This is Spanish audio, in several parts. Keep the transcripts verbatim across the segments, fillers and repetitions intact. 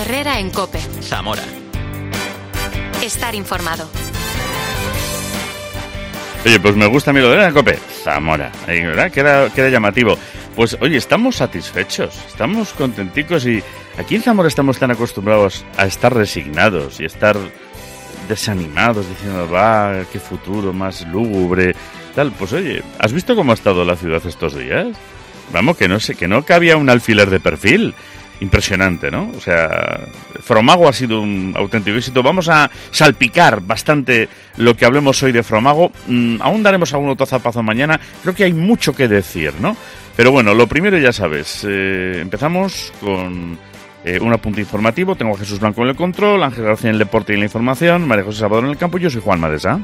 Herrera en COPE. Zamora. Estar informado. Oye, pues me gusta a mí lo de Herrera en COPE. Zamora, ¿verdad? Que era, que era llamativo. Pues oye, estamos satisfechos, estamos contenticos y aquí en Zamora estamos tan acostumbrados a estar resignados y estar desanimados diciendo, va, qué futuro más lúgubre, tal. Pues oye, ¿has visto cómo ha estado la ciudad estos días? Vamos, que no sé, que no cabía un alfiler de perfil. Impresionante, ¿no? O sea, Fromago ha sido un auténtico éxito. Vamos a salpicar bastante lo que hablemos hoy de Fromago. Mm, aún daremos algún otro zapazo mañana. Creo que hay mucho que decir, ¿no? Pero bueno, lo primero ya sabes. Eh, empezamos con eh, un apunte informativo. Tengo a Jesús Blanco en el control, Ángel García en el deporte y en la información, María José Salvador en el campo. Yo soy Juan Madesa.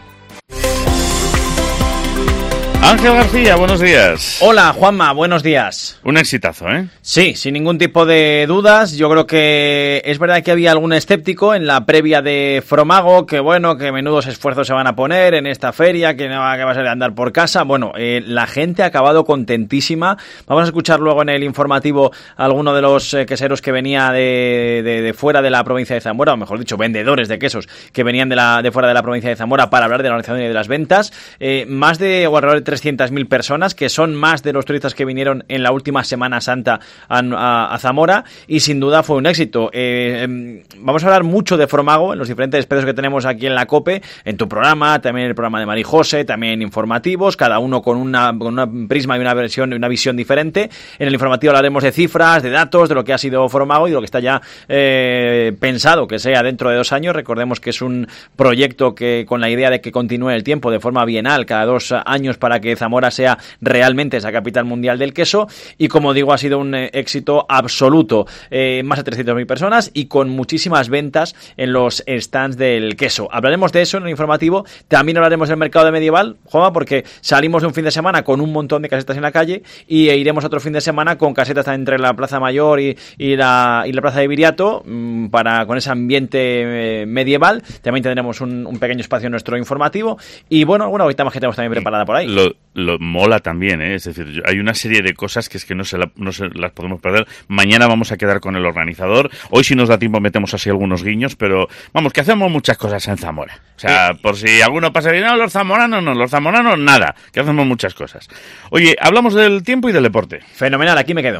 Ángel García, buenos días. Hola, Juanma, buenos días. Un exitazo, ¿eh? Sí, sin ningún tipo de dudas. Yo creo que es verdad que había algún escéptico en la previa de Fromago, que bueno, que menudos esfuerzos se van a poner en esta feria, que no que va a ser andar por casa. Bueno, eh, la gente ha acabado contentísima. Vamos a escuchar luego en el informativo a alguno de los eh, queseros que venía de, de, de fuera de la provincia de Zamora, o mejor dicho, vendedores de quesos que venían de, la, de fuera de la provincia de Zamora para hablar de la organización y de las ventas. Eh, más de, o alrededor de trescientas mil personas, que son más de los turistas que vinieron en la última Semana Santa a, a, a Zamora, y sin duda fue un éxito. Eh, eh, vamos a hablar mucho de Fromago en los diferentes espacios que tenemos aquí en la COPE, en tu programa, también en el programa de Mari José, también informativos, cada uno con una, con una prisma y una versión y una visión diferente. En el informativo hablaremos de cifras, de datos, de lo que ha sido Fromago y de lo que está ya eh, pensado que sea dentro de dos años. Recordemos que es un proyecto que con la idea de que continúe el tiempo de forma bienal, cada dos años, para que Zamora sea realmente esa capital mundial del queso, y como digo, ha sido un eh, éxito absoluto. Eh, más de trescientas mil personas y con muchísimas ventas en los stands del queso. Hablaremos de eso en el informativo. También hablaremos del mercado de medieval, Juanma, porque salimos de un fin de semana con un montón de casetas en la calle y e iremos otro fin de semana con casetas entre la Plaza Mayor y, y, la, y la Plaza de Viriato, mmm, para con ese ambiente eh, medieval. También tendremos un, un pequeño espacio en nuestro informativo y bueno, alguna horita más que tenemos también preparada por ahí. Lo, lo mola también, ¿eh? Es decir, hay una serie de cosas que es que no se, la, no se las podemos perder. Mañana vamos a quedar con el organizador. Hoy, si nos da tiempo, metemos así algunos guiños, pero vamos, que hacemos muchas cosas en Zamora. O sea, eh, por si alguno pasa bien, no, los zamoranos no, los zamoranos nada, que hacemos muchas cosas. Oye, hablamos del tiempo y del deporte. Fenomenal, aquí me quedo.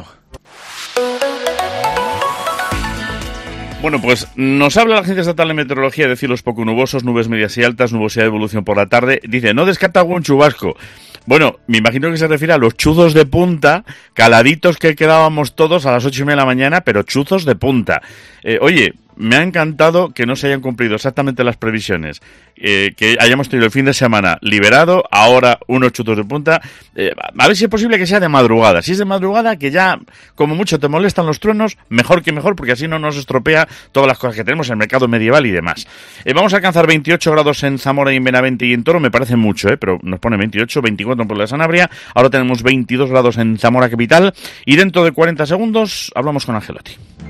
Bueno, pues nos habla la Agencia Estatal de Meteorología de cielos poco nubosos, nubes medias y altas, nubosidad de evolución por la tarde. Dice, no descarta algún chubasco. Bueno, me imagino que se refiere a los chuzos de punta, caladitos que quedábamos todos a las ocho y media de la mañana, pero chuzos de punta. Eh, oye, me ha encantado que no se hayan cumplido exactamente las previsiones, eh, que hayamos tenido el fin de semana liberado, ahora unos chuzos de punta. Eh, a ver si es posible que sea de madrugada. Si es de madrugada, que ya como mucho te molestan los truenos, mejor que mejor, porque así no nos estropea todas las cosas que tenemos en el mercado medieval y demás. Eh, vamos a alcanzar veintiocho grados en Zamora y en Benavente y en Toro, me parece mucho, eh, pero nos pone veintiocho, veinticuatro en Puebla de Sanabria. Ahora tenemos veintidós grados en Zamora capital y dentro de cuarenta segundos hablamos con Angelotti.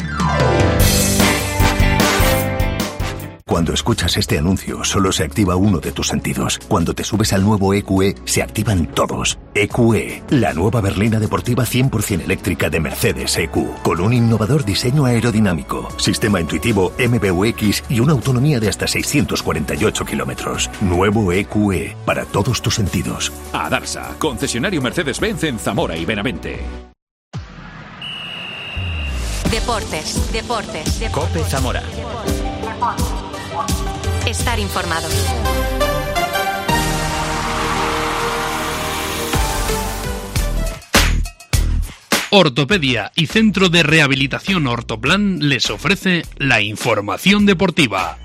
Cuando escuchas este anuncio, solo se activa uno de tus sentidos. Cuando te subes al nuevo E Q E, se activan todos. E Q E, la nueva berlina deportiva cien por ciento eléctrica de Mercedes E Q, con un innovador diseño aerodinámico, sistema intuitivo M B U X y una autonomía de hasta seiscientos cuarenta y ocho kilómetros. Nuevo E Q E, para todos tus sentidos. Adarsa, concesionario Mercedes-Benz en Zamora y Benavente. Deportes, deportes, deportes. COPE Zamora. Estar informado. Ortopedia y Centro de Rehabilitación Ortoplan les ofrece la información deportiva.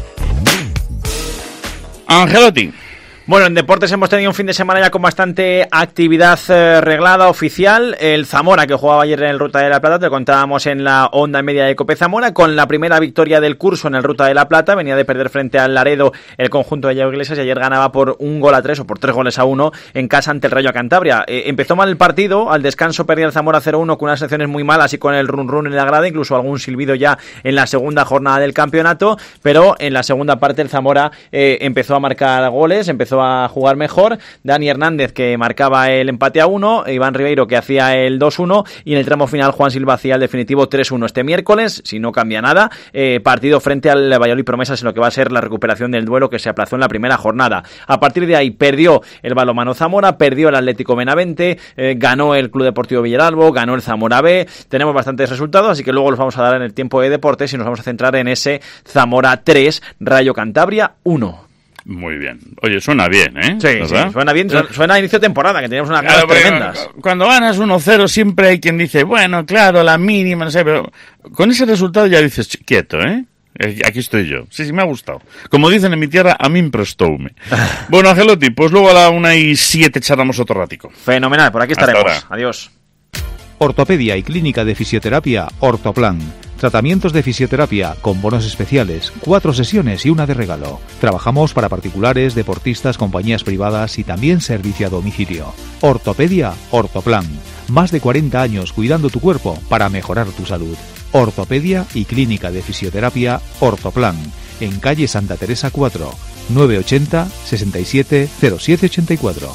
Angelotti. Bueno, en deportes hemos tenido un fin de semana ya con bastante actividad eh, reglada, oficial. El Zamora, que jugaba ayer en el Ruta de la Plata, te lo contábamos en la onda media de COPE Zamora, con la primera victoria del curso en el Ruta de la Plata. Venía de perder frente al Laredo el conjunto de Yago Iglesias y ayer ganaba por un gol a tres o por tres goles a uno en casa ante el Rayo Cantabria. Eh, empezó mal el partido, al descanso perdía el Zamora cero uno con unas secciones muy malas y con el run run en la grada, incluso algún silbido ya en la segunda jornada del campeonato, pero en la segunda parte el Zamora eh, empezó a marcar goles, empezó empezó a jugar mejor. Dani Hernández, que marcaba el empate a uno, Iván Ribeiro, que hacía el dos uno, y en el tramo final Juan Silva hacía el definitivo tres uno. Este miércoles, si no cambia nada, eh, partido frente al Valladolid Promesas en lo que va a ser la recuperación del duelo que se aplazó en la primera jornada. A partir de ahí perdió el Balonmano Zamora, perdió el Atlético Benavente, eh, ganó el Club Deportivo Villaralbo, ganó el Zamora B. Tenemos bastantes resultados, así que luego los vamos a dar en el tiempo de deportes y nos vamos a centrar en ese Zamora tres, Rayo Cantabria uno. Muy bien. Oye, suena bien, ¿eh? Sí, sí, suena bien. Suena a inicio de temporada, que teníamos unas ganas claro, tremendas. Cuando ganas uno cero siempre hay quien dice, bueno, claro, la mínima, no sé, pero con ese resultado ya dices, quieto, ¿eh? Aquí estoy yo. Sí, sí, me ha gustado. Como dicen en mi tierra, a mí imprestoume. Bueno, Angelotti, pues luego a la una y siete charlamos otro ratico. Fenomenal, por aquí estaremos. Adiós. Ortopedia y Clínica de Fisioterapia Ortoplan. Tratamientos de fisioterapia con bonos especiales, cuatro sesiones y una de regalo. Trabajamos para particulares, deportistas, compañías privadas y también servicio a domicilio. Ortopedia Ortoplan. Más de cuarenta años cuidando tu cuerpo para mejorar tu salud. Ortopedia y Clínica de Fisioterapia Ortoplan. En calle Santa Teresa cuatro, nueve ochenta, sesenta y siete, cero siete ochenta y cuatro.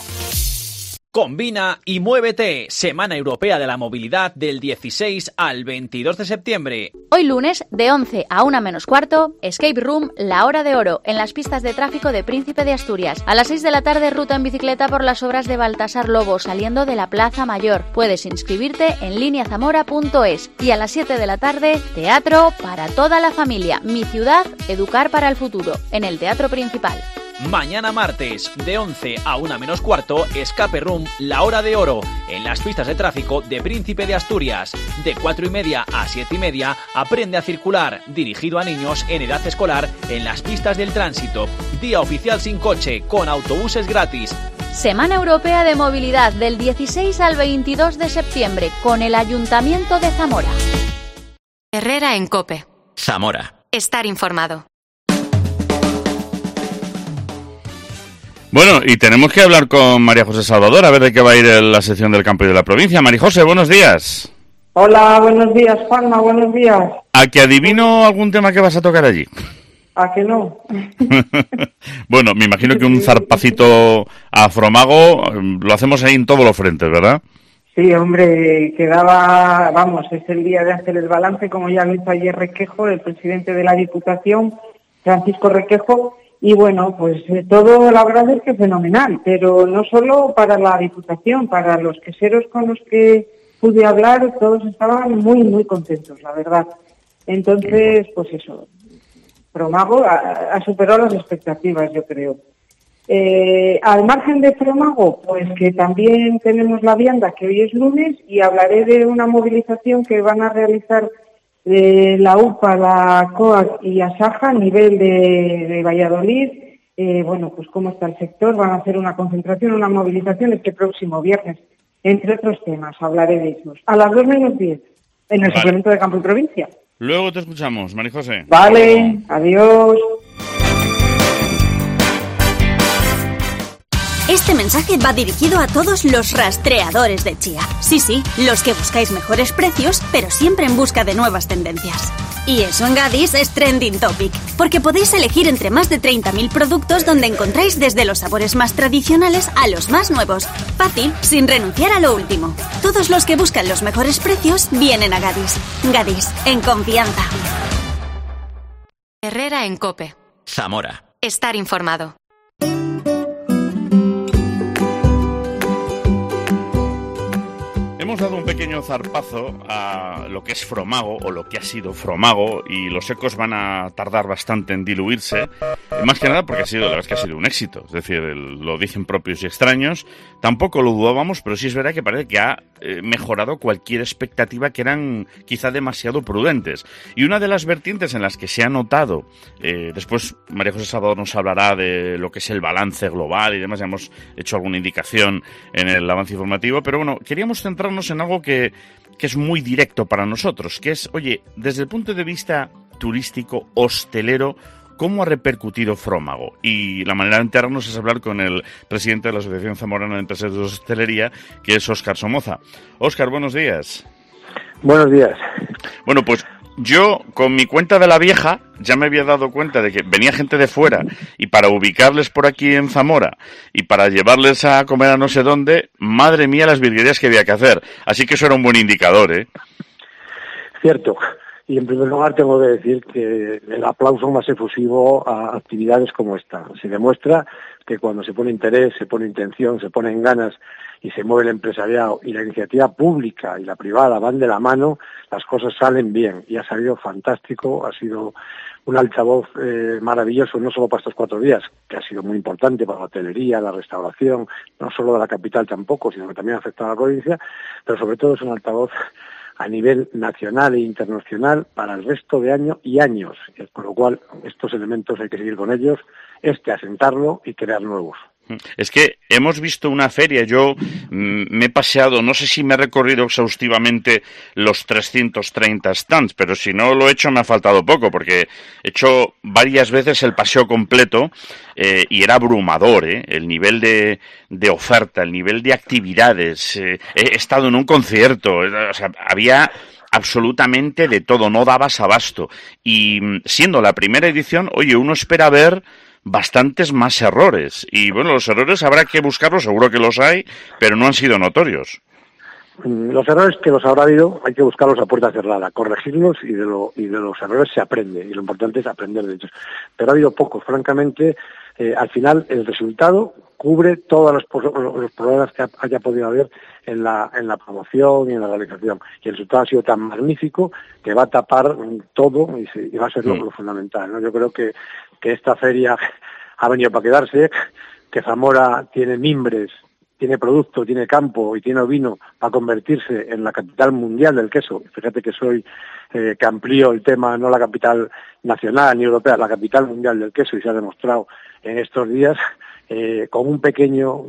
Combina y muévete. Semana Europea de la Movilidad del dieciséis al veintidós de septiembre. Hoy lunes, de once a una menos cuarto, Escape Room La Hora de Oro, en las pistas de tráfico de Príncipe de Asturias. A las seis de la tarde, ruta en bicicleta por las obras de Baltasar Lobo, saliendo de la Plaza Mayor. Puedes inscribirte en línea zamora punto es. Y a las siete de la tarde, teatro para toda la familia. Mi ciudad, educar para el futuro, en el Teatro Principal. Mañana martes, de once a una menos cuarto, Escape Room La Hora de Oro, en las pistas de tráfico de Príncipe de Asturias. De cuatro y media a siete y media, aprende a circular, dirigido a niños en edad escolar, en las pistas del tránsito. Día oficial sin coche, con autobuses gratis. Semana Europea de Movilidad del dieciséis al veintidós de septiembre, con el Ayuntamiento de Zamora. Herrera en COPE. Zamora. Estar informado. Bueno, y tenemos que hablar con María José Salvador, a ver de qué va a ir la sección del campo y de la provincia. María José, buenos días. Hola, buenos días, Juanma, buenos días. ¿A que adivino algún tema que vas a tocar allí? ¿A que no? Bueno, me imagino que un zarpacito a Fromago lo hacemos ahí en todos los frentes, ¿verdad? Sí, hombre, quedaba, vamos, es el día de hacer el balance, como ya lo hizo ayer Requejo, el presidente de la Diputación, Francisco Requejo. Y bueno, pues eh, todo la verdad es que fenomenal, pero no solo para la Diputación, para los queseros con los que pude hablar, todos estaban muy, muy contentos, la verdad. Entonces, pues eso, Fromago ha, ha superado las expectativas, yo creo. Eh, al margen de Fromago, pues que también tenemos la vianda, que hoy es lunes, y hablaré de una movilización que van a realizar de la U P A, la C O A C y Asaja a nivel de, de Valladolid. Eh, bueno, pues cómo está el sector, van a hacer una concentración, una movilización este próximo viernes, entre otros temas, hablaré de ellos. A las dos menos diez, en el vale. Suplemento de Campo y Provincia. Luego te escuchamos, María José. Vale, adiós. Este mensaje va dirigido a todos los rastreadores de chía. Sí, sí, los que buscáis mejores precios, pero siempre en busca de nuevas tendencias. Y eso en Gadis es Trending Topic, porque podéis elegir entre más de treinta mil productos donde encontráis desde los sabores más tradicionales a los más nuevos. Fácil, sin renunciar a lo último. Todos los que buscan los mejores precios vienen a Gadis. Gadis, en confianza. Herrera en COPE. Zamora. Estar informado. Hemos dado un pequeño zarpazo a lo que es Fromago, o lo que ha sido Fromago, y los ecos van a tardar bastante en diluirse, más que nada porque ha sido, la verdad es que ha sido un éxito, es decir, el, lo dicen propios y extraños, tampoco lo dudábamos, pero sí es verdad que parece que ha eh, mejorado cualquier expectativa que eran quizá demasiado prudentes. Y una de las vertientes en las que se ha notado, eh, después María José Salvador nos hablará de lo que es el balance global y demás, ya hemos hecho alguna indicación en el avance informativo, pero bueno, queríamos centrarnos en algo que, que es muy directo para nosotros, que es, oye, desde el punto de vista turístico, hostelero, ¿cómo ha repercutido Fromago? Y la manera de enterarnos es hablar con el presidente de la Asociación Zamorana de Empresarios de Hostelería, que es Óscar Somoza. Óscar, buenos días. Buenos días. Bueno, pues yo, con mi cuenta de la vieja, ya me había dado cuenta de que venía gente de fuera y para ubicarles por aquí en Zamora y para llevarles a comer a no sé dónde, madre mía las virguerías que había que hacer. Así que eso era un buen indicador, ¿eh? Cierto. Y en primer lugar tengo que decir que el aplauso más efusivo a actividades como esta. Se demuestra que cuando se pone interés, se pone intención, se ponen ganas y se mueve el empresariado y la iniciativa pública y la privada van de la mano, las cosas salen bien. Y ha salido fantástico, ha sido un altavoz eh, maravilloso, no solo para estos cuatro días, que ha sido muy importante para la hotelería, la restauración, no solo de la capital tampoco, sino que también afecta a la provincia, pero sobre todo es un altavoz a nivel nacional e internacional para el resto de año y años, con lo cual estos elementos hay que seguir con ellos, este asentarlo y crear nuevos. Es que hemos visto una feria, yo mm, me he paseado, no sé si me he recorrido exhaustivamente los trescientos treinta stands, pero si no lo he hecho me ha faltado poco, porque he hecho varias veces el paseo completo eh, y era abrumador, ¿eh? El nivel de, de oferta, el nivel de actividades. Eh, he estado en un concierto, eh, o sea, había absolutamente de todo, no dabas abasto. Y siendo la primera edición, oye, uno espera ver bastantes más errores. Y bueno, los errores habrá que buscarlos, seguro que los hay, pero no han sido notorios. Los errores que los habrá habido hay que buscarlos a puerta cerrada, corregirlos y de, lo, y de los errores se aprende. Y lo importante es aprender de ellos. Pero ha habido pocos, francamente. Eh, al final el resultado cubre todos los, los problemas que haya podido haber en la, en la promoción y en la realización. Y el resultado ha sido tan magnífico que va a tapar todo y, se, y va a ser lo, lo fundamental, ¿no? Yo creo que, que esta feria ha venido para quedarse, que Zamora tiene mimbres, tiene producto, tiene campo y tiene vino para convertirse en la capital mundial del queso. Fíjate que soy, eh, que amplío el tema, no la capital nacional ni europea, la capital mundial del queso, y se ha demostrado en estos días eh, con un pequeño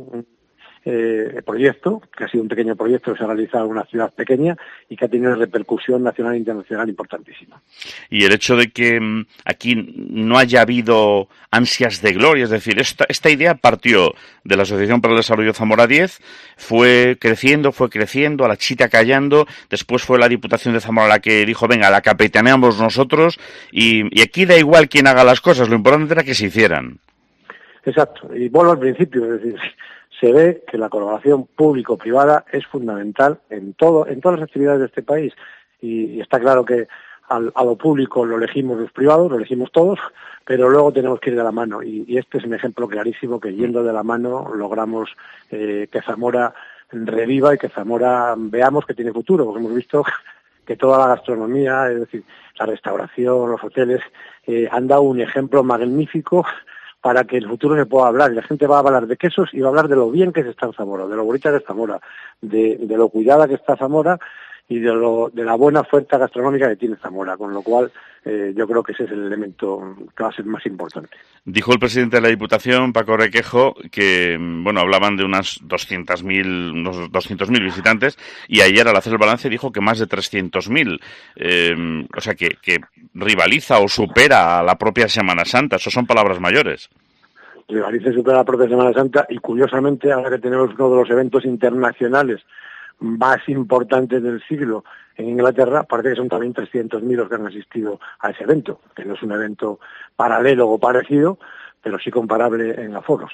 eh, proyecto, que ha sido un pequeño proyecto que se ha realizado en una ciudad pequeña y que ha tenido una repercusión nacional e internacional importantísima. Y el hecho de que mm, aquí no haya habido ansias de gloria, es decir, esta, esta idea partió de la Asociación para el Desarrollo Zamora diez, fue creciendo, fue creciendo, a la chita callando, después fue la Diputación de Zamora la que dijo, venga, la capitaneamos nosotros, y, y aquí da igual quién haga las cosas, lo importante era que se hicieran. Exacto, y vuelvo al principio, es decir, se ve que la colaboración público-privada es fundamental en todo, en todas las actividades de este país, y, y está claro que al, a lo público lo elegimos los privados, lo elegimos todos, pero luego tenemos que ir de la mano, y, y este es un ejemplo clarísimo que yendo de la mano logramos eh, que Zamora reviva y que Zamora veamos que tiene futuro, porque hemos visto que toda la gastronomía, es decir, la restauración, los hoteles, eh, han dado un ejemplo magnífico para que el futuro se pueda hablar. Y la gente va a hablar de quesos y va a hablar de lo bien que se está en Zamora, de lo bonita que es Zamora, de, de lo cuidada que está Zamora y de, lo, de la buena oferta gastronómica que tiene Zamora, con lo cual eh, yo creo que ese es el elemento que va a ser más importante. Dijo el presidente de la Diputación, Paco Requejo, que bueno, hablaban de unas doscientos mil, unos doscientos mil visitantes, y ayer al hacer el balance dijo que más de trescientos mil, eh, o sea que, que rivaliza o supera a la propia Semana Santa. Eso son palabras mayores. Rivaliza y supera a la propia Semana Santa, y curiosamente ahora que tenemos uno de los eventos internacionales más importantes del siglo en Inglaterra, parece que son también trescientos mil los que han asistido a ese evento, que no es un evento paralelo o parecido, pero sí comparable en aforos.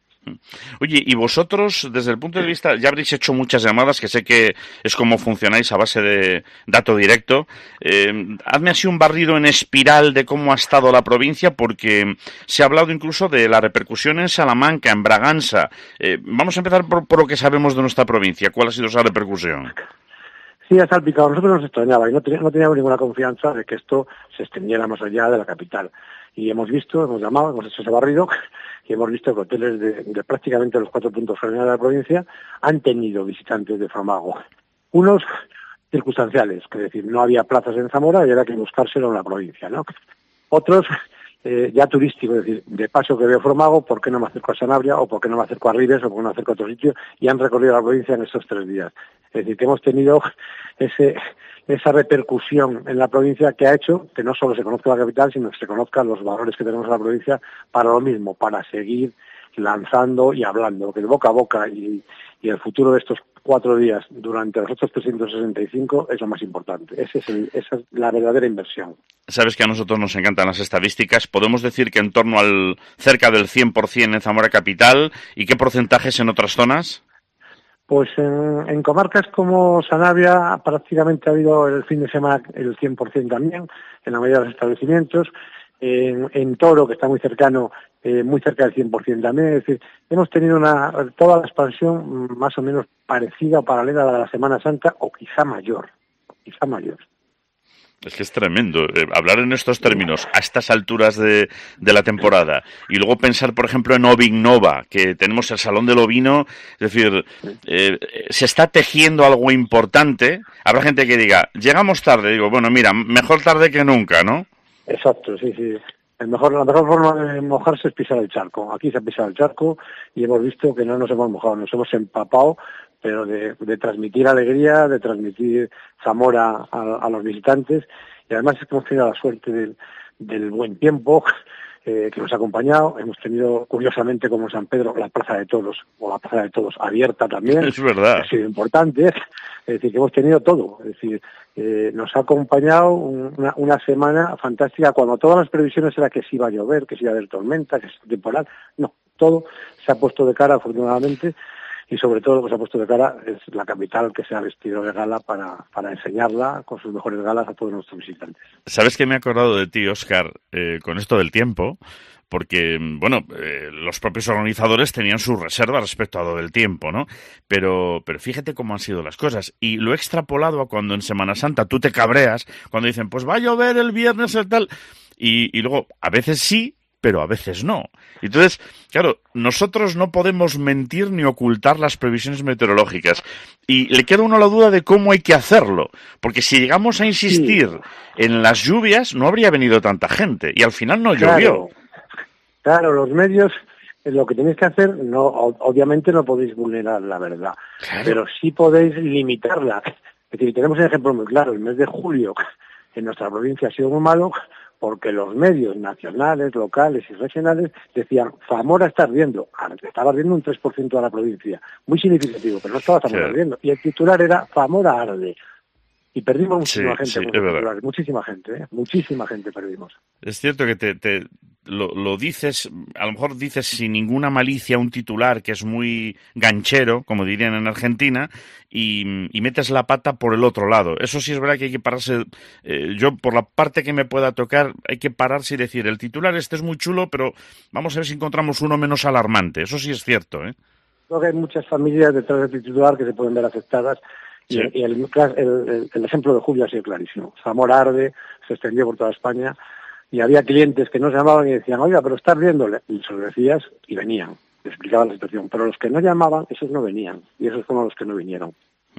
Oye, y vosotros, desde el punto de vista, ya habréis hecho muchas llamadas, que sé que es como funcionáis a base de dato directo. Eh, hazme así un barrido en espiral de cómo ha estado la provincia, porque se ha hablado incluso de la repercusión en Salamanca, en Bragança. Eh, vamos a empezar por, por lo que sabemos de nuestra provincia. ¿Cuál ha sido esa repercusión? Sí, ha salpicado. A nosotros nos extrañaba y no, ten, no teníamos ninguna confianza de que esto se extendiera más allá de la capital. Y hemos visto, hemos llamado, hemos hecho ese barrido, y hemos visto que hoteles de, de prácticamente los cuatro puntos cardinales de la provincia han tenido visitantes de Fromago. Unos circunstanciales, es decir, no había plazas en Zamora y era que buscárselo en la provincia, ¿no? Otros eh, ya turísticos, es decir, de paso que veo Fromago, ¿por qué no me acerco a Sanabria, o por qué no me acerco a Ribes, o por qué no me acerco a otro sitio? Y han recorrido la provincia en estos tres días. Es decir, que hemos tenido ese... esa repercusión en la provincia que ha hecho que no solo se conozca la capital, sino que se conozcan los valores que tenemos en la provincia para lo mismo, para seguir lanzando y hablando, que de boca a boca y, y el futuro de estos cuatro días durante los otros trescientos sesenta y cinco es lo más importante. Ese es el, esa es la verdadera inversión. Sabes que a nosotros nos encantan las estadísticas. Podemos decir que en torno al cerca del cien por ciento en Zamora Capital. ¿Y qué porcentajes en otras zonas? Pues en, en comarcas como Sanabria prácticamente ha habido el fin de semana el cien por ciento también, en la mayoría de los establecimientos. En, en Toro, que está muy cercano, eh, muy cerca del cien por ciento también. Es decir, hemos tenido una toda la expansión más o menos parecida o paralela a la de la Semana Santa, o quizá mayor, quizá mayor. Es que es tremendo eh, hablar en estos términos a estas alturas de, de la temporada y luego pensar, por ejemplo, en Ovignova, que tenemos el Salón del Ovino. Es decir, eh, se está tejiendo algo importante. Habrá gente que diga, llegamos tarde. Digo, bueno, mira, mejor tarde que nunca, ¿no? Exacto, sí, sí. El mejor, la mejor forma de mojarse es pisar el charco. Aquí se ha pisado el charco y hemos visto que no nos hemos mojado, nos hemos empapado, pero de, de transmitir alegría, de transmitir Zamora a, a los visitantes. Y además es que hemos tenido la suerte del, del buen tiempo eh, que nos ha acompañado. Hemos tenido, curiosamente, como en San Pedro, la Plaza de Toros, o la Plaza de Todos abierta también. Es verdad. Ha sido importante. Es decir, que hemos tenido todo. Es decir, eh, nos ha acompañado una, una semana fantástica cuando todas las previsiones era que se iba a llover, que se iba a haber tormenta, que es temporal. No, todo se ha puesto de cara, afortunadamente, y sobre todo lo que se ha puesto de cara es la capital, que se ha vestido de gala para, para enseñarla con sus mejores galas a todos nuestros visitantes. ¿Sabes que me he acordado de ti, Óscar, eh, con esto del tiempo? Porque, bueno, eh, los propios organizadores tenían sus reservas respecto a lo del tiempo, ¿no? Pero, pero fíjate cómo han sido las cosas. Y lo he extrapolado a cuando en Semana Santa tú te cabreas, cuando dicen, pues va a llover el viernes el tal. Y, y luego, a veces sí, pero a veces no. Entonces, claro, nosotros no podemos mentir ni ocultar las previsiones meteorológicas. Y le queda a uno la duda de cómo hay que hacerlo. Porque si llegamos a insistir sí. en las lluvias, no habría venido tanta gente. Y al final no claro. llovió. Claro, los medios, lo que tenéis que hacer, no, obviamente no podéis vulnerar la verdad, claro. pero sí podéis limitarla. Es decir, tenemos un ejemplo muy claro, el mes de julio en nuestra provincia ha sido muy malo porque los medios nacionales, locales y regionales decían, Zamora está ardiendo. Estaba ardiendo un tres por ciento de la provincia, muy significativo, pero no estaba Zamora sí. ardiendo. Y el titular era, Zamora arde. Y perdimos muchísima sí, gente, sí, muchísima gente, ¿eh? muchísima gente perdimos. Es cierto que te, te lo, lo dices, a lo mejor dices sin ninguna malicia un titular que es muy ganchero, como dirían en Argentina, y, y metes la pata por el otro lado. Eso sí es verdad que hay que pararse, eh, yo por la parte que me pueda tocar, hay que pararse y decir, el titular este es muy chulo, pero vamos a ver si encontramos uno menos alarmante. Eso sí es cierto, ¿eh? Creo que hay muchas familias detrás del titular que se pueden ver afectadas. Sí. Y, el, el, el, el ejemplo de Julio ha sido clarísimo. Zamora arde, se extendió por toda España y había clientes que nos llamaban y decían, oiga, pero está ardiendo. Y se lo decías y venían, le explicaban la situación. Pero los que no llamaban, esos no venían. Y esos fueron los que no vinieron.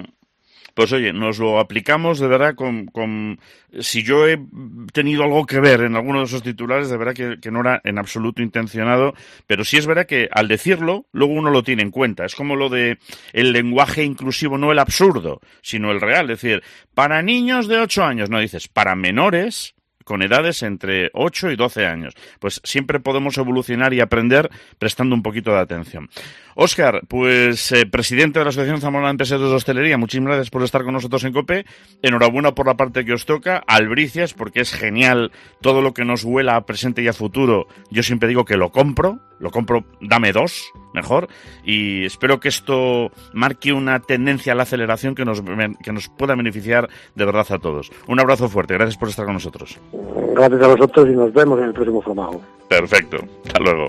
Pues oye, nos lo aplicamos de verdad con, con... Si yo he tenido algo que ver en alguno de esos titulares, de verdad que, que no era en absoluto intencionado, pero sí es verdad que al decirlo, luego uno lo tiene en cuenta. Es como lo de el lenguaje inclusivo, no el absurdo, sino el real. Es decir, para niños de ocho años, no dices, para menores con edades entre ocho y doce años. Pues siempre podemos evolucionar y aprender prestando un poquito de atención. Óscar, pues eh, presidente de la Asociación Zamorana de Empresarios de Hostelería, muchísimas gracias por estar con nosotros en COPE. Enhorabuena por la parte que os toca. Albricias, porque es genial todo lo que nos huela a presente y a futuro. Yo siempre digo que lo compro, lo compro, dame dos, mejor. Y espero que esto marque una tendencia a la aceleración que nos, que nos pueda beneficiar de verdad a todos. Un abrazo fuerte, gracias por estar con nosotros. Gracias a vosotros y nos vemos en el próximo Fromago. Perfecto, hasta luego.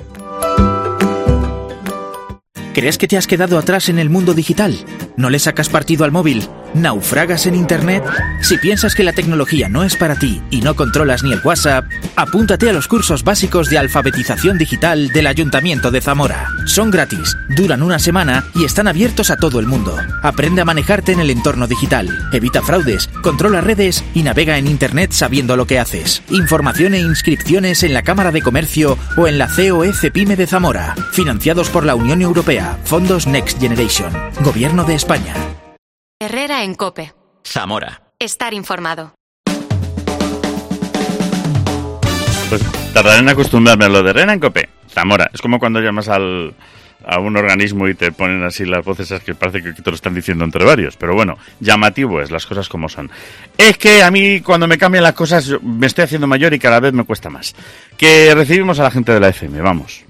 ¿Crees que te has quedado atrás en el mundo digital? ¿No le sacas partido al móvil? ¿Naufragas en Internet? Si piensas que la tecnología no es para ti y no controlas ni el WhatsApp, apúntate a los cursos básicos de alfabetización digital del Ayuntamiento de Zamora. Son gratis, duran una semana y están abiertos a todo el mundo. Aprende a manejarte en el entorno digital, evita fraudes, controla redes y navega en Internet sabiendo lo que haces. Información e inscripciones en la Cámara de Comercio o en la C O E Cepime de Zamora. Financiados por la Unión Europea, Fondos Next Generation, Gobierno de España. Herrera en COPE. Zamora. Estar informado. Pues tardaré en acostumbrarme a lo de Herrera en COPE. Zamora. Es como cuando llamas al... a un organismo y te ponen así las voces, es que parece que te lo están diciendo entre varios, pero bueno, llamativo es, las cosas como son. Es que a mí cuando me cambian las cosas yo me estoy haciendo mayor y cada vez me cuesta más. Que recibimos a la gente de la F M, vamos.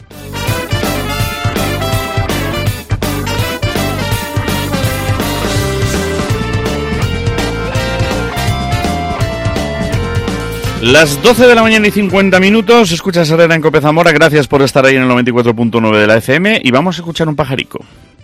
Las doce de la mañana y cincuenta minutos, escuchas Herrera en Cope Zamora, gracias por estar ahí en el noventa y cuatro punto nueve de la F M y vamos a escuchar un pajarico.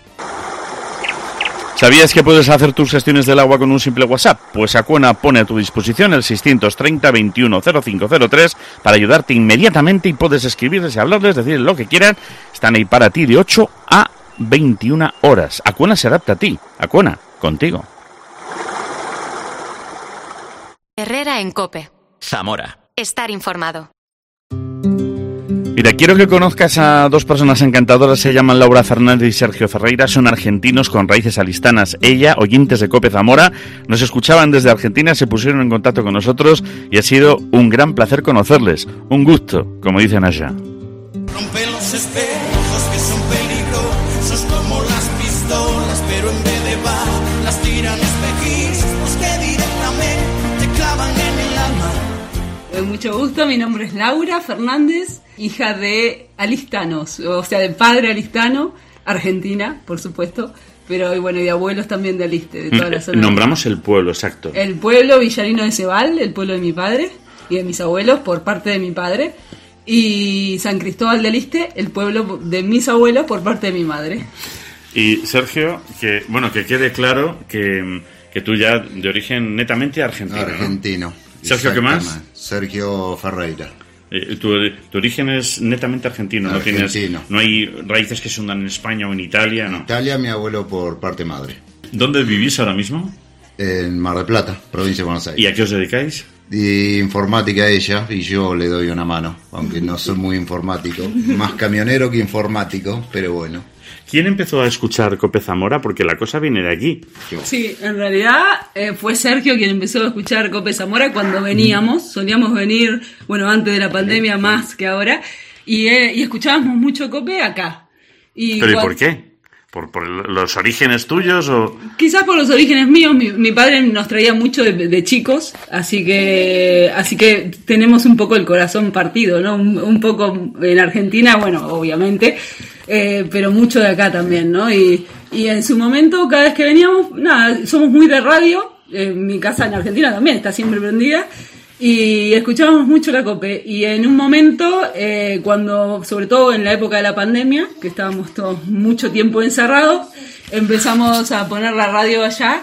¿Sabías que puedes hacer tus gestiones del agua con un simple WhatsApp? Pues Acuna pone a tu disposición el seiscientos treinta veintiuno cero cinco cero tres para ayudarte inmediatamente y puedes escribirles y hablarles, decirles lo que quieran. Están ahí para ti de ocho a veintiuna horas. Acuna se adapta a ti. Acuna, contigo. Herrera en Cope. Zamora. Estar informado. Mira, quiero que conozcas a dos personas encantadoras, se llaman Laura Fernández y Sergio Ferreira, son argentinos con raíces alistanas. Ella, oyentes de Cope Zamora, nos escuchaban desde Argentina, se pusieron en contacto con nosotros y ha sido un gran placer conocerles. Un gusto, como dicen allá. Rompe los espejos que son peligrosos como las pistolas, pero en vez de balas las tiran espejismos que directamente clavan en el alma. Mucho gusto, mi nombre es Laura Fernández, hija de alistanos, o sea, de padre alistano, argentina, por supuesto, pero bueno, y de abuelos también de Aliste, de toda la zona. Nombramos el pueblo, exacto. El pueblo villarino de Cebal, el pueblo de mi padre y de mis abuelos, por parte de mi padre, y San Cristóbal de Aliste, el pueblo de mis abuelos, por parte de mi madre. Y Sergio, que bueno, que quede claro que, que tú ya de origen netamente argentino. Argentino. ¿No? Sergio, ¿qué más? Sergio Ferreira. Eh, tu, tu origen es netamente argentino, argentino. No tienes, no hay raíces que se hundan en España o en Italia, ¿no? Italia, mi abuelo por parte madre. ¿Dónde vivís ahora mismo? En Mar del Plata, provincia de Buenos Aires. ¿Y a qué os dedicáis? De informática ella, y yo le doy una mano, aunque no soy muy informático, más camionero que informático, pero bueno. ¿Quién empezó a escuchar Cope Zamora? Porque la cosa viene de aquí. Sí, en realidad eh, fue Sergio quien empezó a escuchar Cope Zamora cuando veníamos. Solíamos venir, bueno, antes de la pandemia más que ahora, y, eh, y escuchábamos mucho Cope acá. Y ¿Pero cuando... y por qué? ¿Por, ¿Por los orígenes tuyos o...? Quizás por los orígenes míos. Mi, mi padre nos traía mucho de, de chicos, así que así que tenemos un poco el corazón partido, ¿no? Un, un poco en Argentina, bueno, obviamente, eh, pero mucho de acá también, ¿no? Y, y en su momento, cada vez que veníamos, nada, somos muy de radio. Eh, mi casa en Argentina también está siempre prendida. Y escuchábamos mucho la Cope, y en un momento, eh, cuando, sobre todo en la época de la pandemia, que estábamos todos mucho tiempo encerrados, empezamos a poner la radio allá,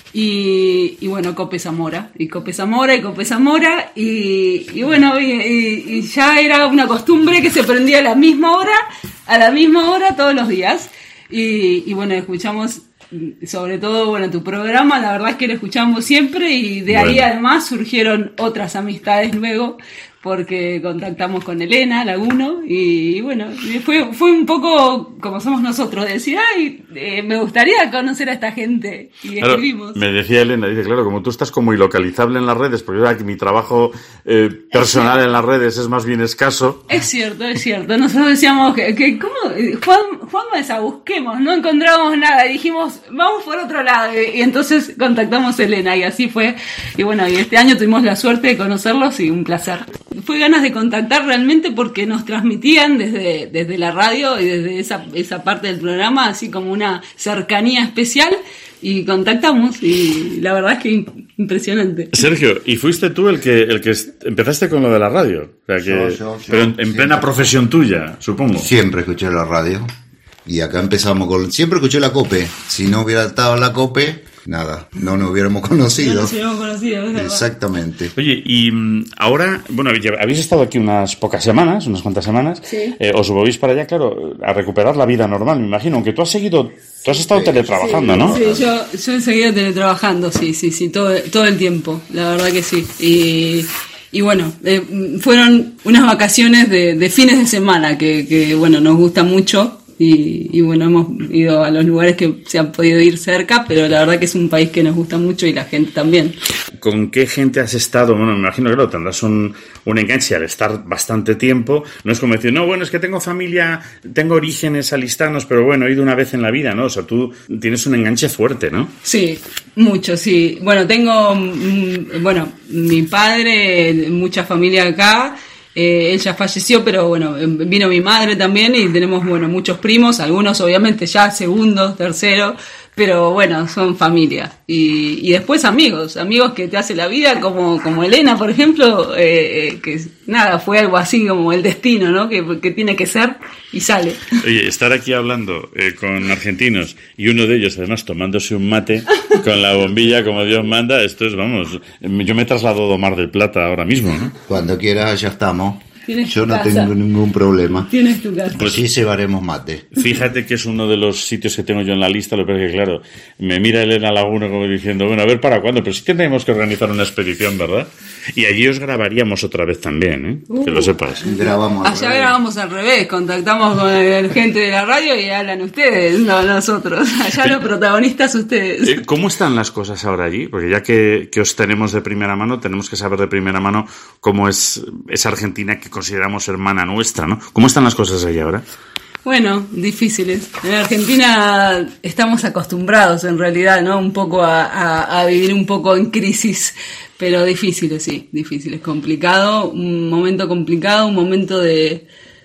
y, y bueno, Cope Zamora, y Cope Zamora, y Cope Zamora, y, y bueno, y, y, y ya era una costumbre que se prendía a la misma hora, a la misma hora todos los días, y, y bueno, escuchamos... Sobre todo, bueno, tu programa, la verdad es que lo escuchamos siempre y de ahí bueno. Además surgieron otras amistades luego, porque contactamos con Elena Laguno y, y bueno, fue fue un poco como somos nosotros, de decir, ay, eh, me gustaría conocer a esta gente, y claro, escribimos. Me decía Elena, dice, claro, como tú estás como ilocalizable en las redes, porque yo que mi trabajo eh, personal en las redes es más bien escaso. Es cierto, es cierto, nosotros decíamos que, que ¿cómo? Juan, Juan Mesa, busquemos, no encontrábamos nada, y dijimos, vamos por otro lado, y, y entonces contactamos a Elena, y así fue, y bueno, y este año tuvimos la suerte de conocerlos, y un placer. Fue ganas de contactar realmente porque nos transmitían desde, desde la radio y desde esa, esa parte del programa, así como una cercanía especial, y contactamos, y la verdad es que impresionante. Sergio, ¿y fuiste tú el que el que empezaste con lo de la radio? O sea que, yo, yo, yo, pero en, en plena profesión tuya, supongo. Siempre escuché la radio, y acá empezamos con... Siempre escuché la Cope, si no hubiera estado la Cope... Nada, no nos hubiéramos conocido. No nos hubiéramos conocido, es verdad. Exactamente. Oye, y ahora, bueno, habéis estado aquí unas pocas semanas, unas cuantas semanas. Sí. Eh, os volvéis para allá, claro, a recuperar la vida normal, me imagino. Aunque tú has seguido, tú has estado sí, teletrabajando, sí, ¿no? Sí, yo, yo he seguido teletrabajando, sí, sí, sí, todo, todo el tiempo, la verdad que sí. Y, y bueno, eh, fueron unas vacaciones de, de fines de semana que, que, bueno, nos gusta mucho. y, y bueno, hemos ido a los lugares que se han podido ir cerca, pero la verdad que es un país que nos gusta mucho y la gente también. ¿Con qué gente has estado? Bueno, me imagino que claro, tendrás un, un enganche al estar bastante tiempo. No es como decir, no, bueno, es que tengo familia, tengo orígenes alistanos, pero bueno, he ido una vez en la vida, ¿no? O sea, tú tienes un enganche fuerte, ¿no? Sí, mucho, sí. Bueno, tengo, mm, bueno, mi padre, mucha familia acá. Eh, él ya falleció, pero bueno, vino mi madre también y tenemos, bueno, muchos primos, algunos obviamente ya segundos, terceros, pero bueno, son familia. Y, y después amigos, amigos que te hace la vida, como, como Elena, por ejemplo, eh, eh, que nada, fue algo así como el destino, ¿no? Que, que tiene que ser y sale. Oye, estar aquí hablando eh, con argentinos y uno de ellos además tomándose un mate con la bombilla como Dios manda, esto es, vamos, yo me he trasladado a Mar del Plata ahora mismo, ¿no? Cuando quieras, ya estamos. Tienes Yo tu no casa. tengo ningún problema. Tienes tu casa. Pues sí, cebaremos mate. Fíjate que es uno de los sitios que tengo yo en la lista, lo que pasa es que, claro, me mira Elena Laguna como diciendo, bueno, a ver, ¿para cuándo? Pero sí que tenemos que organizar una expedición, ¿verdad? Y allí os grabaríamos otra vez también, ¿eh? Uh, que lo sepas. Grabamos. Allá grabamos al revés, contactamos con el gente de la radio y hablan ustedes, no nosotros. Allá los protagonistas ustedes. Eh, ¿Cómo están las cosas ahora allí? Porque ya que, que os tenemos de primera mano, tenemos que saber de primera mano cómo es esa Argentina que consideramos hermana nuestra, ¿no? ¿Cómo están las cosas allí ahora? Bueno, difíciles. En Argentina estamos acostumbrados en realidad, ¿no? Un poco a, a, a vivir un poco en crisis, pero difíciles, sí, difíciles. Complicado, un momento complicado, un momento de,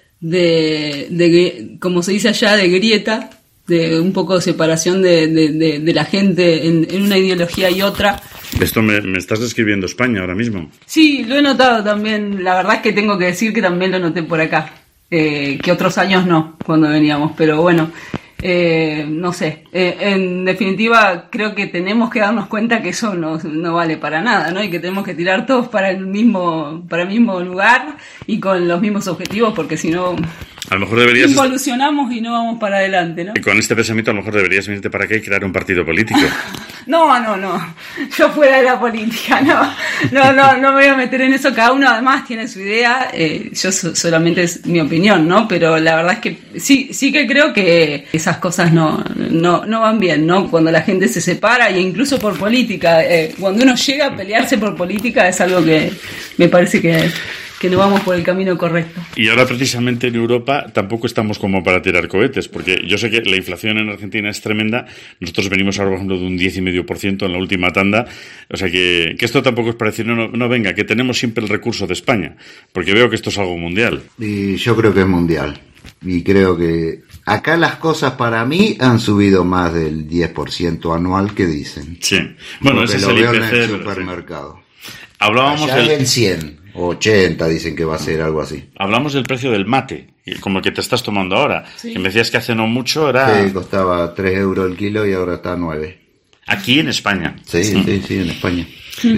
de, de, como se dice allá, de grieta, de un poco de separación de, de, de, de la gente en, en una ideología y otra. Esto me, me estás describiendo España ahora mismo. Sí, lo he notado también. La verdad es que tengo que decir que también lo noté por acá. Eh, que otros años no, cuando veníamos. Pero bueno, eh, no sé. Eh, en definitiva, creo que tenemos que darnos cuenta que eso no, no vale para nada, ¿no? Y que tenemos que tirar todos para el mismo, para el mismo lugar y con los mismos objetivos, porque si no... A lo mejor deberías... Involucionamos y no vamos para adelante, ¿no? Y con este pensamiento a lo mejor deberías venirte para acá y crear un partido político. No, no, no. Yo fuera de la política, no. No, no, no me voy a meter en eso. Cada uno además tiene su idea. Eh, yo so- solamente es mi opinión, ¿no? Pero la verdad es que sí, sí que creo que esas cosas no, no, no van bien, ¿no? Cuando la gente se separa e incluso por política. Eh, cuando uno llega a pelearse por política es algo que me parece que... que no vamos por el camino correcto. Y ahora precisamente en Europa tampoco estamos como para tirar cohetes, porque yo sé que la inflación en Argentina es tremenda. Nosotros venimos ahora, por ejemplo, de un diez coma cinco por ciento en la última tanda. O sea que, que esto tampoco es para decir, no, no, no, venga, que tenemos siempre el recurso de España, porque veo que esto es algo mundial. Y yo creo que es mundial. Y creo que acá las cosas para mí han subido más del diez por ciento anual que dicen. Sí. Bueno, porque ese es lo el veo I en P C. el supermercado. Hablábamos Allá del... es el cien. ochenta dicen que va a ser algo así. Hablamos del precio del mate, como el que te estás tomando ahora. Sí. Que me decías que hace no mucho era... Sí, costaba tres euros el kilo y ahora está a nueve. Aquí en España. Sí, sí, sí, sí, en España.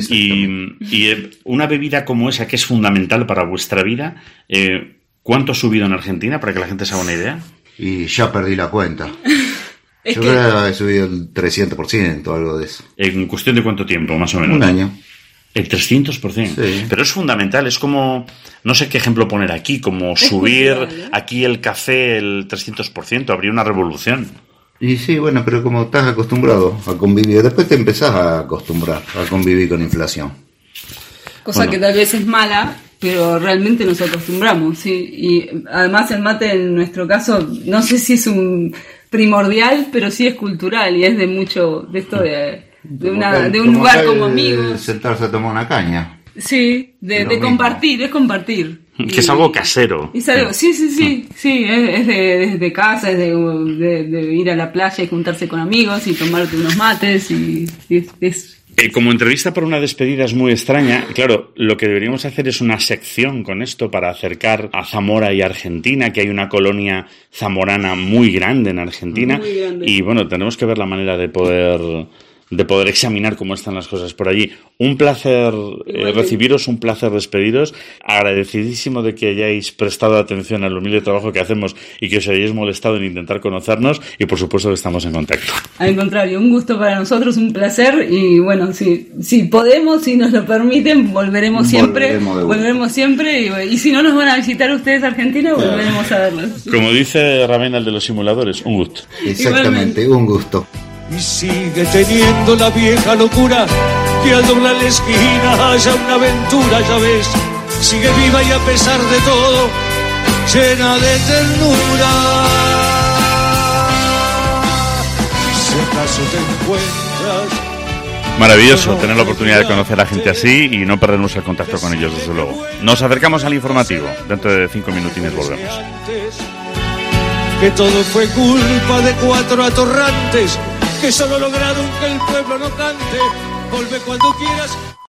Y, y eh, una bebida como esa, que es fundamental para vuestra vida, eh, ¿cuánto ha subido en Argentina, para que la gente se haga una idea? Y ya perdí la cuenta. Es Yo que- creo que he subido el trescientos por ciento, algo de eso. ¿En cuestión de cuánto tiempo, más o menos? Un año. El trescientos por ciento. Sí. Pero es fundamental, es como, no sé qué ejemplo poner aquí, como Es subir cultural, ¿eh? aquí el café el trescientos por ciento, habría una revolución. Y sí, bueno, pero como estás acostumbrado a convivir, después te empezás a acostumbrar a convivir con inflación. Cosa Bueno. que tal vez es mala, pero realmente nos acostumbramos, sí. Y además el mate en nuestro caso, no sé si es un primordial, pero sí es cultural y es de mucho, de esto de, de, una, de un Como lugar acá como el amigos. Sentarse a tomar una caña. Sí, de, Lo de mismo. compartir, es compartir. Que es algo casero. Y es algo- sí, sí, sí, sí, es, es de, es de casa, es de, de, de ir a la playa y juntarse con amigos y tomarte unos mates y, y es, es Eh, como entrevista para una despedida es muy extraña. Claro, lo que deberíamos hacer es una sección con esto para acercar a Zamora y Argentina, que hay una colonia zamorana muy grande en Argentina. Muy grande. Y bueno, tenemos que ver la manera de poder de poder examinar cómo están las cosas por allí. Un placer eh, recibiros, un placer despediros, agradecidísimo de que hayáis prestado atención al humilde trabajo que hacemos y que os hayáis molestado en intentar conocernos, y por supuesto que estamos en contacto. Al contrario, un gusto para nosotros, un placer, y bueno, si, si podemos, si nos lo permiten, volveremos siempre, volveremos, volveremos siempre, y, y si no nos van a visitar ustedes a Argentina, volveremos a verlos. Como dice Ravena, el de los simuladores, un gusto. Exactamente, igualmente. Un gusto. Y sigue teniendo la vieja locura que al doblar la esquina haya una aventura, ya ves. Sigue viva y a pesar de todo, llena de ternura. Si acaso te encuentras... Maravilloso tener la oportunidad de conocer a gente así y no perdernos el contacto con ellos, desde luego. Nos acercamos al informativo. Dentro de cinco minutines volvemos. Que todo fue culpa de cuatro atorrantes que solo lograron que el pueblo no cante. Volve cuando quieras.